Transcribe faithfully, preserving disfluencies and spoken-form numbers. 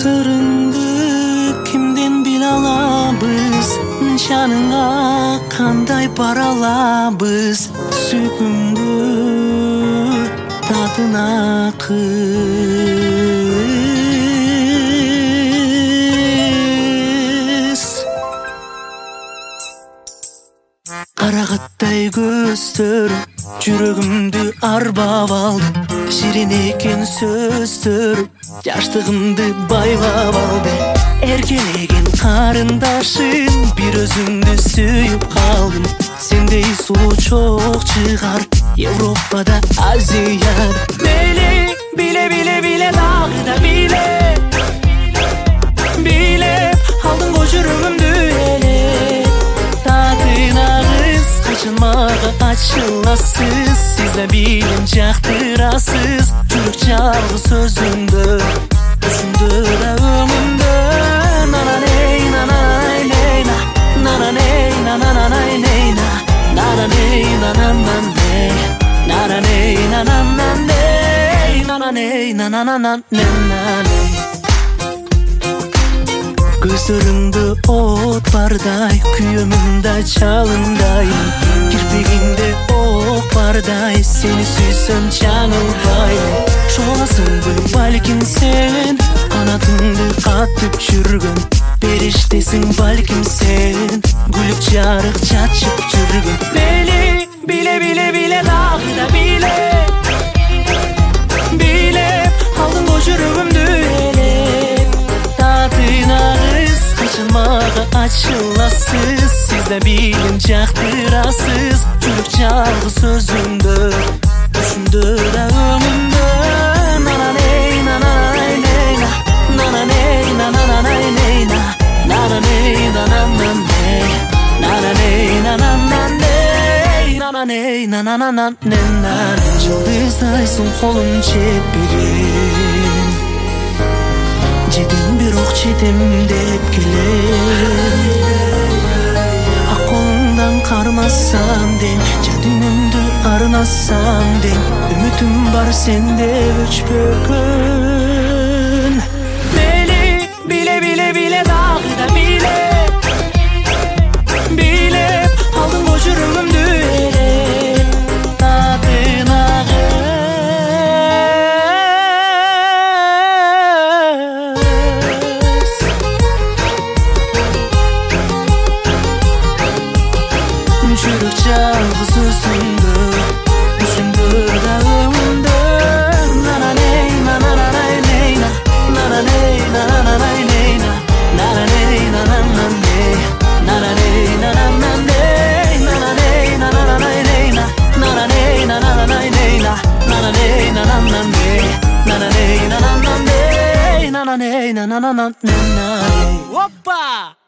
sırrыңды кимден биле алабыз, жаныңа кандай бара алабыз, сүйкүмдү татына кыз. Карагаттай көздөр жүрөгүмдү арбап алды, ширин экен сөздөр жаштыгымды байлап алды. Эркелеген карындашым, бир өзүңдү сүйүп калдым. Сендей сулуу чок чыгар Европада, Азияда. Мейли биле биле биле дагы да биле, билеп алдың го жүрөгүмдү элеп. Татына кыз качан мага ачыласыз, сиз да билем жактырасыз. Жүрөк жалгыз сөзүңдү түшүндү да өңүмдү. Нананей нананай нейна, нананей нананай нейна, нананей нананай, нананей нананай, нананей нананай. Көздөрүңдө от бардай, күйөмүн да жалындайм. Кирпегинде ок бардай, сени сүйсөм жаңылбайм. Жоласыңбы балким сен, канатыңды катып жүргөн периштесиң балким сен, гүлүк жарык чачып жүргөн. Мейли биле биле биле дагы да биле, билеп алдың го жүрөгүмдү элеп. Татына кыз качан мага ачыласыз, сиз да билем жактырасыз. Жүрөк жалгыз сөзүңдү түшүндү да өңүмдү. Нананей нананай нейна, нананей нананай нейна, нананей нананай, нананей нананай, нананей нананай. Жылдыздайсың колум жетпеген, жетем бирок жетем деп келем. Ак колуңдан кармасам дең, жан дүйнөмдү арнасам дең. Үмүтүм бар сенде өчпөгөн. Мейли биле биле биле дагы да биле, билеп алдың го жүрөгүмдү элеп. Татына жүрөк жалгыз өзүңдү түшүндү да өңүмдү. Нананей нананай нейна, нананей нананай нейна, нананей нананай, нананей нананай, нананей нананай нейна, нананей нананай нейна, нананей нананай, нананей нананай, нананей нананай. Опа!